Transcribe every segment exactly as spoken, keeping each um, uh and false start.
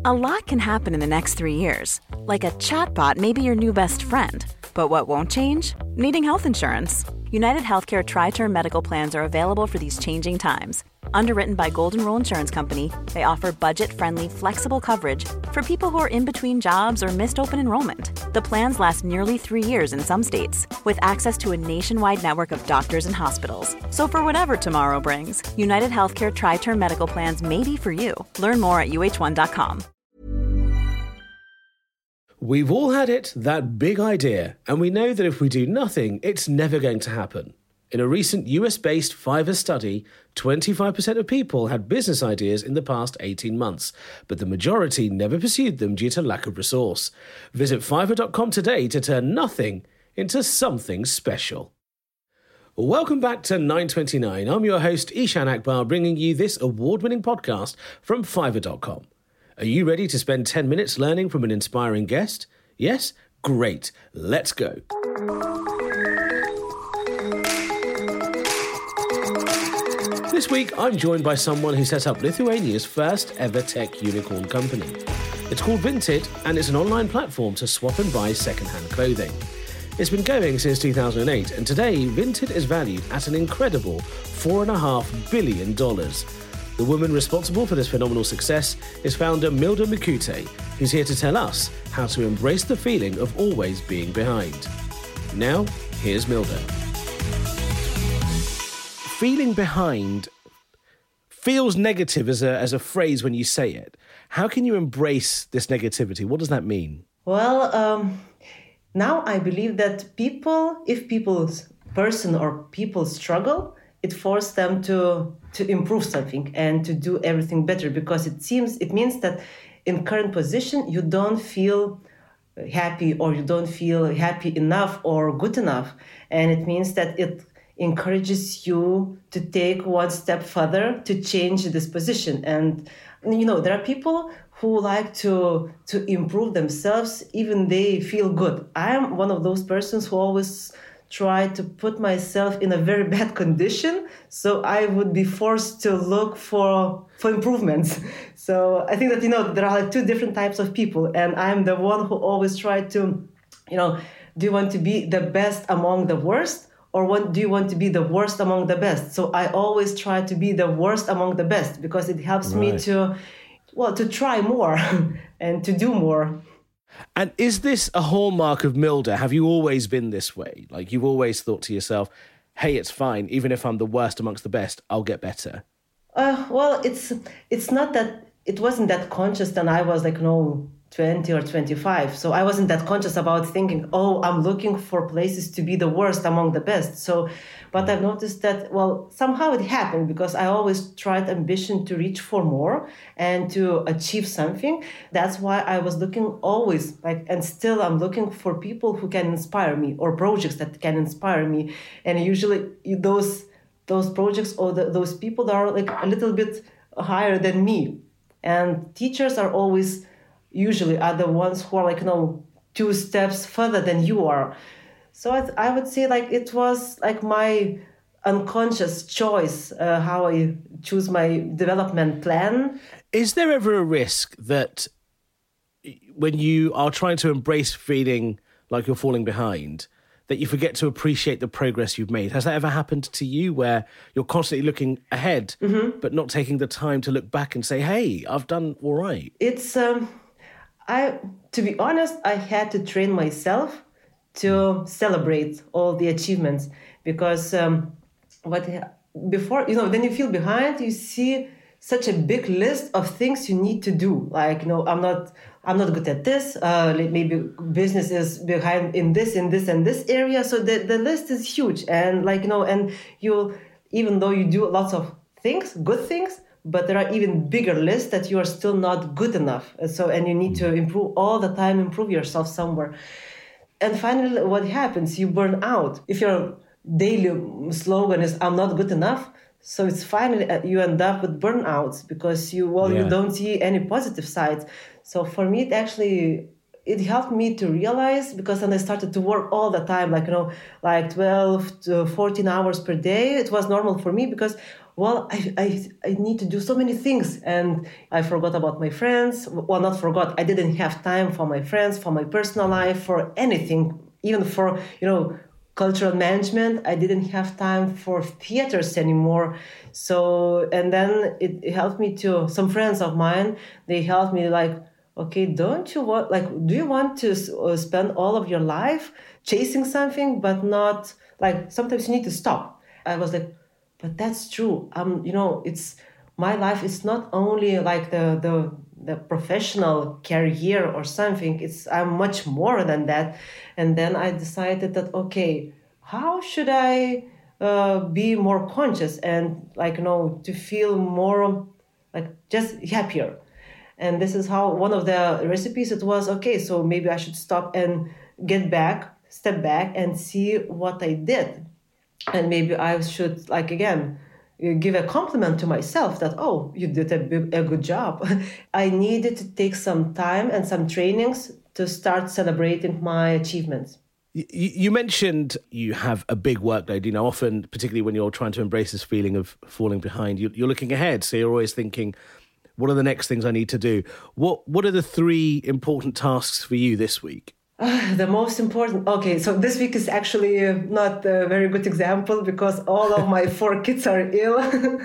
A lot can happen in the next three years. Like a chatbot may be your new best friend. But what won't change? Needing health insurance. United Healthcare Tri-Term Medical Plans are available for these changing times. Underwritten by Golden Rule Insurance Company, they offer budget-friendly, flexible coverage for people who are in between jobs or missed open enrollment. The plans last nearly three years in some states, with access to a nationwide network of doctors and hospitals. So for whatever tomorrow brings, United Healthcare Tri-Term Medical Plans may be for you. Learn more at U H one dot com. We've all had it, that big idea, and we know that if we do nothing, it's never going to happen. In a recent U S-based Fiverr study, twenty-five percent of people had business ideas in the past eighteen months, but the majority never pursued them due to lack of resource. Visit fiverr dot com today to turn nothing into something special. Welcome back to nine twenty-nine. I'm your host, Ishan Akbar, bringing you this award-winning podcast from fiverr dot com. Are you ready to spend ten minutes learning from an inspiring guest? Yes? Great. Let's go. This week, I'm joined by someone who set up Lithuania's first ever tech unicorn company. It's called Vinted, and it's an online platform to swap and buy second-hand clothing. It's been going since two thousand eight, and today, Vinted is valued at an incredible four point five billion dollars. The woman responsible for this phenomenal success is founder Milda Mikute, who's here to tell us how to embrace the feeling of always being behind. Now, here's Milda. Feeling behind feels negative as a as a phrase when you say it. How can you embrace this negativity? What does that mean? Well, um, now I believe that people, if people's person or people struggle, it forces them to to improve something and to do everything better, because it seems it means that in current position you don't feel happy, or you don't feel happy enough or good enough, and it means that it encourages you to take one step further to change this position. And you know, there are people who like to to improve themselves even they feel good. I am one of those persons who always try to put myself in a very bad condition, so I would be forced to look for for improvements. So I think that, you know, there are like two different types of people, and I'm the one who always try to, you know, do you want to be the best among the worst, or what, do you want to be the worst among the best? So I always try to be the worst among the best, because it helps right. me to, well, to try more and to do more. And is this a hallmark of Milda? Have you always been this way? Like, you've always thought to yourself, hey, it's fine. Even if I'm the worst amongst the best, I'll get better. Uh, well, it's it's not that, it wasn't that conscious when I was like, no, twenty or twenty-five. So I wasn't that conscious about thinking, oh, I'm looking for places to be the worst among the best. So, but I've noticed that, well, somehow it happened, because I always tried ambition to reach for more and to achieve something. That's why I was looking always, like, and still I'm looking for people who can inspire me, or projects that can inspire me. And usually those those projects or the, those people that are like a little bit higher than me. And teachers are always usually are the ones who are like, you know, two steps further than you are. So I, I would say like it was like my unconscious choice, uh, how I choose my development plan. Is there ever a risk that when you are trying to embrace feeling like you're falling behind, that you forget to appreciate the progress you've made? Has that ever happened to you, where you're constantly looking ahead, mm-hmm. but not taking the time to look back and say, hey, I've done all right? It's, um, I, to be honest, I had to train myself to celebrate all the achievements, because um, what before, you know, then you feel behind, you see such a big list of things you need to do. Like, you know, I'm not, I'm not good at this. Uh, maybe business is behind in this, in this, and this area. So the, the list is huge. And like, you know, and you, even though you do lots of things, good things, but there are even bigger lists that you are still not good enough. So, and you need to improve all the time, improve yourself somewhere. And finally, what happens? You burn out. If your daily slogan is, I'm not good enough, so it's finally, you end up with burnouts, because you, well, yeah. you don't see any positive sides. So for me, it actually, it helped me to realize, because then I started to work all the time, like, you know, like twelve to fourteen hours per day. It was normal for me, because well, I, I, I need to do so many things. And I forgot about my friends. Well, not forgot. I didn't have time for my friends, for my personal life, for anything, even for, you know, cultural management. I didn't have time for theaters anymore. So, and then it, it helped me to, some friends of mine, they helped me like, okay, don't you want, like, do you want to uh, spend all of your life chasing something, but not, like, sometimes you need to stop. I was like, but that's true. Um, you know, it's, my life is not only like the, the, the professional career or something, it's, I'm much more than that. And then I decided that, okay, how should I uh, be more conscious and like, you know, to feel more like just happier. And this is how one of the recipes, it was, okay, so maybe I should stop and get back, step back and see what I did. And maybe I should, like, again, give a compliment to myself that, oh, you did a, big, a good job. I needed to take some time and some trainings to start celebrating my achievements. You, you mentioned you have a big workload. You know, often, particularly when you're trying to embrace this feeling of falling behind, you, you're looking ahead. So you're always thinking, what are the next things I need to do? What What are the three important tasks for you this week? Uh, the most important, okay, so this week is actually not a very good example because all of my four kids are ill.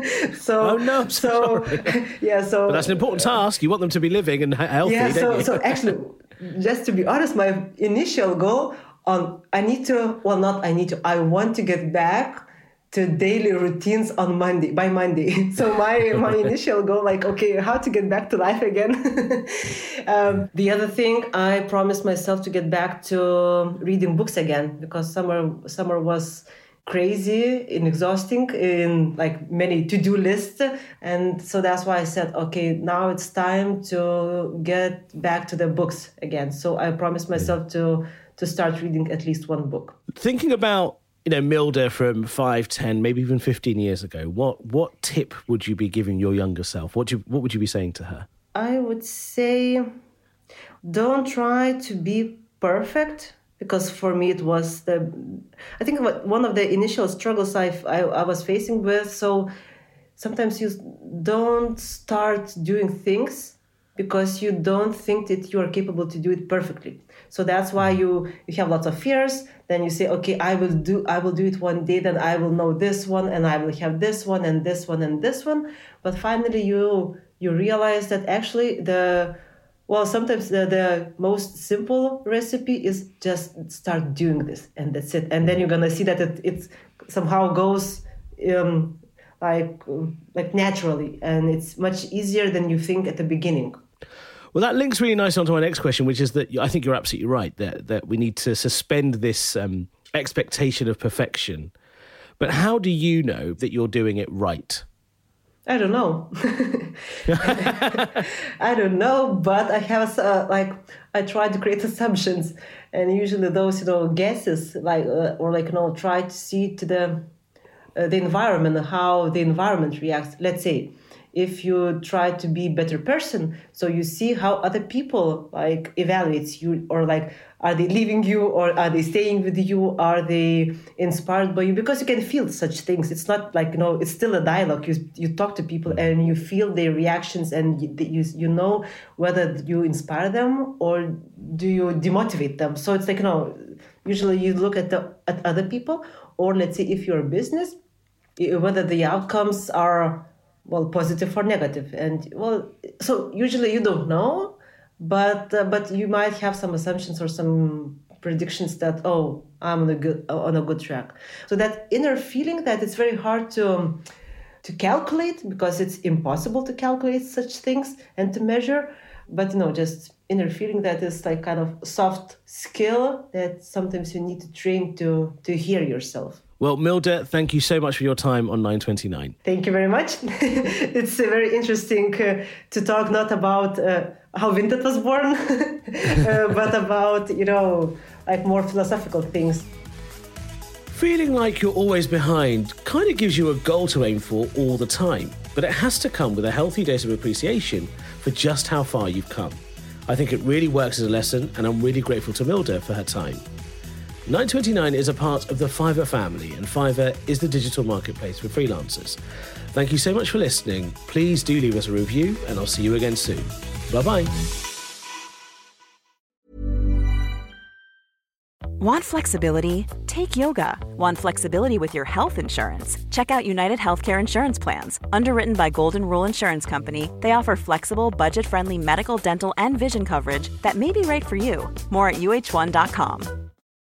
so, oh no, I'm so, so yeah, so. But that's an important task. You want them to be living and healthy, yeah, don't so, you? so actually, just to be honest, my initial goal on, I need to, well, not I need to, I want to get back to daily routines on Monday, by Monday. So my, my initial goal, like, okay, how to get back to life again. um, the other thing, I promised myself to get back to reading books again because summer summer was crazy and exhausting in like many to-do lists. And so that's why I said, okay, now it's time to get back to the books again. So I promised myself to, to start reading at least one book. Thinking about you know, Milda from five, ten, maybe even fifteen years ago, what what tip would you be giving your younger self? What do you, what would you be saying to her? I would say don't try to be perfect because for me it was the, I think one of the initial struggles I, I, I was facing with. So sometimes you don't start doing things because you don't think that you are capable to do it perfectly. So that's why you, you have lots of fears. Then you say, okay, I will do I will do it one day, then I will know this one, and I will have this one, and this one, and this one. But finally you you realize that actually the, well, sometimes the, the most simple recipe is just start doing this, and that's it. And then you're going to see that it it's somehow goes um, like like naturally, and it's much easier than you think at the beginning. Well, that links really nicely onto my next question, which is that I think you're absolutely right, that, that we need to suspend this um, expectation of perfection. But how do you know that you're doing it right? I don't know. I don't know, but I have, uh, like, I try to create assumptions. And usually those, you know, guesses, like, uh, or like, you know, try to see to the, uh, the environment, how the environment reacts. Let's say, if you try to be a better person, so you see how other people like evaluate you, or like, are they leaving you or are they staying with you? Are they inspired by you? Because you can feel such things. It's not like, you know, it's still a dialogue. You you talk to people and you feel their reactions, and you you, you know whether you inspire them or do you demotivate them. So it's like, you know, usually you look at the at other people, or let's say if you're a business, whether the outcomes are, well, positive or negative. And well, so usually you don't know, but uh, but you might have some assumptions or some predictions that, oh, I'm on a good on a good track. So that inner feeling that it's very hard to um, to calculate, because it's impossible to calculate such things and to measure. But you know, just inner feeling that is like kind of soft skill that sometimes you need to train to to hear yourself. Well, Milda, thank you so much for your time on nine twenty-nine. Thank you very much. It's uh, very interesting uh, to talk not about uh, how Vinted was born, uh, but about, you know, like more philosophical things. Feeling like you're always behind kind of gives you a goal to aim for all the time, but it has to come with a healthy dose of appreciation for just how far you've come. I think it really works as a lesson, and I'm really grateful to Milda for her time. nine twenty-nine is a part of the Fiverr family, and Fiverr is the digital marketplace for freelancers. Thank you so much for listening. Please do leave us a review, and I'll see you again soon. Bye-bye. Want flexibility? Take yoga. Want flexibility with your health insurance? Check out United Healthcare Insurance Plans. Underwritten by Golden Rule Insurance Company, they offer flexible, budget-friendly medical, dental, and vision coverage that may be right for you. More at U H one dot com.